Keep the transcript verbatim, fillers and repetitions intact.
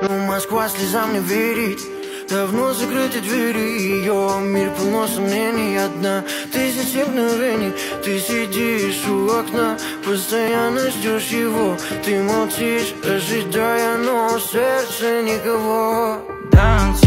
Москва слезам не верит. Давно закрыты двери, ее мир полно сомнений. Одна тысяча мгновений. Ты сидишь у окна, постоянно ждешь его. Ты молчишь, ожидая, но в сердце никого. Танцуй.